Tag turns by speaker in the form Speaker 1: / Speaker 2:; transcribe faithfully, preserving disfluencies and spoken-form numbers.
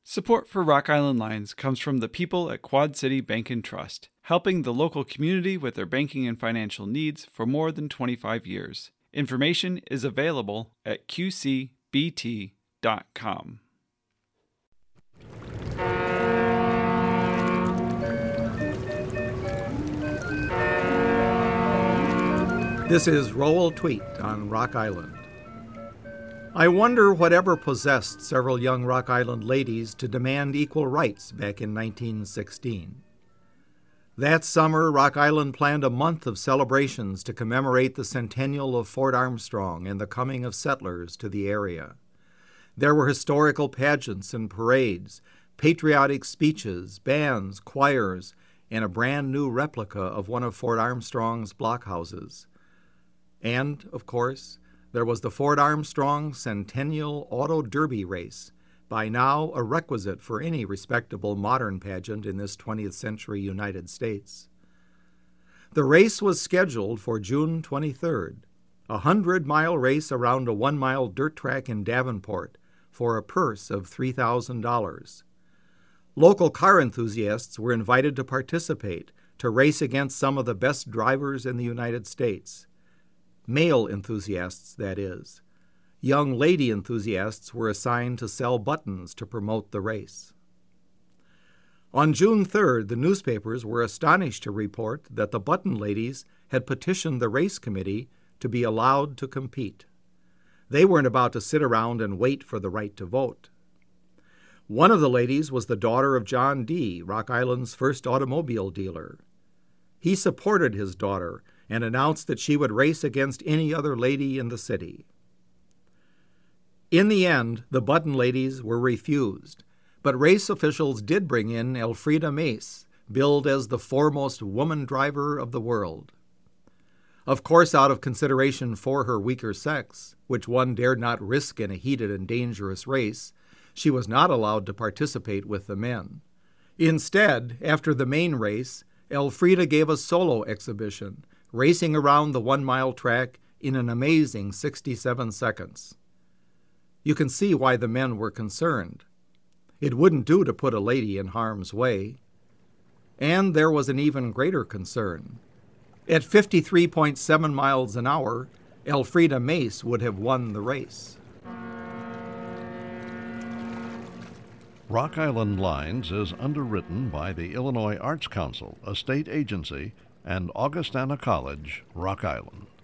Speaker 1: Support for Rock Island Lines comes from the people at Quad City Bank and Trust, helping the local community with their banking and financial needs for more than twenty-five years. Information is available at q c b t dot com.
Speaker 2: This is Roll Tweet on Rock Island. I wonder whatever possessed several young Rock Island ladies to demand equal rights back in nineteen sixteen. That summer, Rock Island planned a month of celebrations to commemorate the centennial of Fort Armstrong and the coming of settlers to the area. There were historical pageants and parades, patriotic speeches, bands, choirs, and a brand new replica of one of Fort Armstrong's blockhouses. And, of course, there was the Fort Armstrong Centennial Auto Derby race, by now a requisite for any respectable modern pageant in this twentieth century United States. The race was scheduled for June twenty-third, a hundred-mile race around a one-mile dirt track in Davenport for a purse of three thousand dollars. Local car enthusiasts were invited to participate, to race against some of the best drivers in the United States. Male enthusiasts, that is. Young lady enthusiasts were assigned to sell buttons to promote the race. On June third, the newspapers were astonished to report that the button ladies had petitioned the race committee to be allowed to compete. They weren't about to sit around and wait for the right to vote. One of the ladies was the daughter of John D., Rock Island's first automobile dealer. He supported his daughter and announced that she would race against any other lady in the city. In the end, the button ladies were refused, but race officials did bring in Elfrida Mace, billed as the foremost woman driver of the world. Of course, out of consideration for her weaker sex, which one dared not risk in a heated and dangerous race, she was not allowed to participate with the men. Instead, after the main race, Elfrida gave a solo exhibition, racing around the one-mile track in an amazing sixty-seven seconds. You can see why the men were concerned. It wouldn't do to put a lady in harm's way. And there was an even greater concern. At fifty-three point seven miles an hour, Elfrida Mace would have won the race.
Speaker 3: Rock Island Lines is underwritten by the Illinois Arts Council, a state agency, and Augustana College, Rock Island.